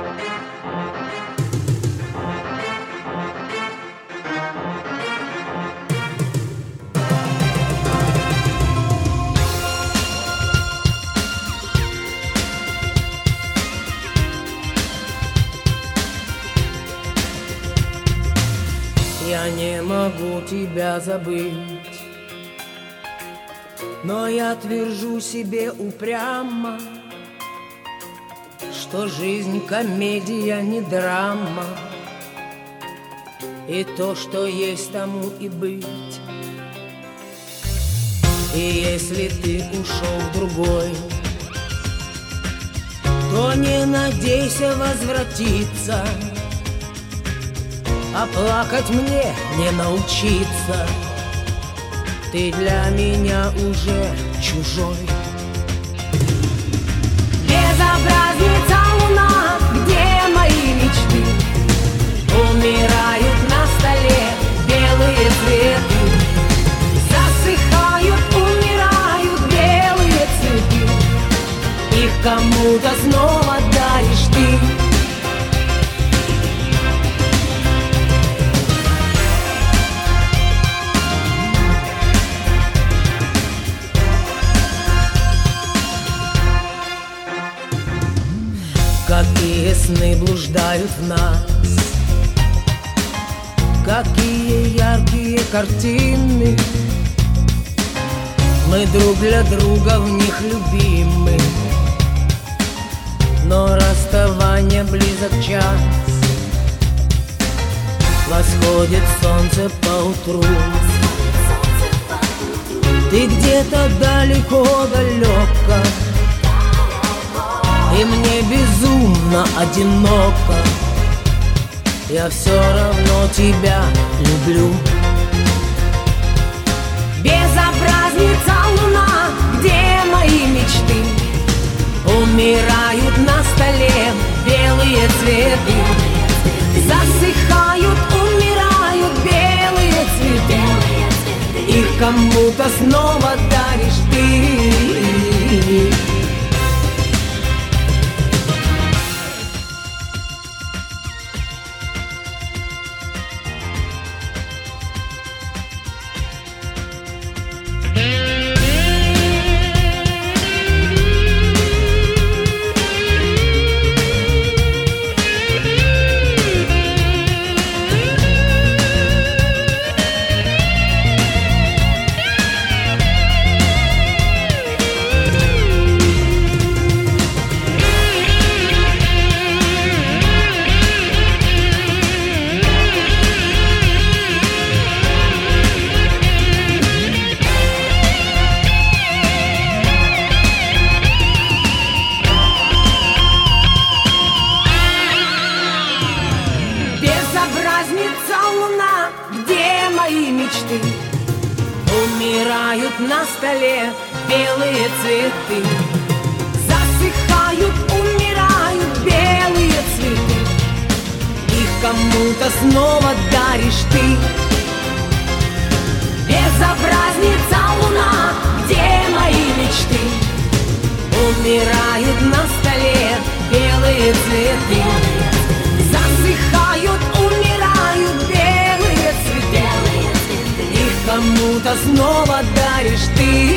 Я не могу тебя забыть, но я твержу себе упрямо, что жизнь комедия, не драма, и то, что есть, тому и быть. И если ты ушел в другой, то не надейся возвратиться, а плакать мне не научиться. Ты для меня уже чужой. Безобразница луна, где мои мечты? Умирают на столе белые цветы. Засыхают, умирают белые цветы. Их кому-то снова даришь ты. Какие сны блуждают в нас, какие яркие картины. Мы друг для друга в них любимы, но расставание близок час. Восходит солнце поутру, ты где-то далеко-далеко, и мне безумно одиноко. Я все равно тебя люблю. Безобразница луна, где мои мечты? Умирают на столе белые цветы. Засыхают, умирают белые цветы. Их кому-то снова даришь ты. Луна, где мои мечты? Умирают на столе белые цветы. Засыхают, умирают белые цветы. Их кому-то снова даришь ты. Безобразница луна, где мои мечты? Умирают на столе белые цветы. Засыхают, умирают белые цветы. Их кому-то снова даришь ты.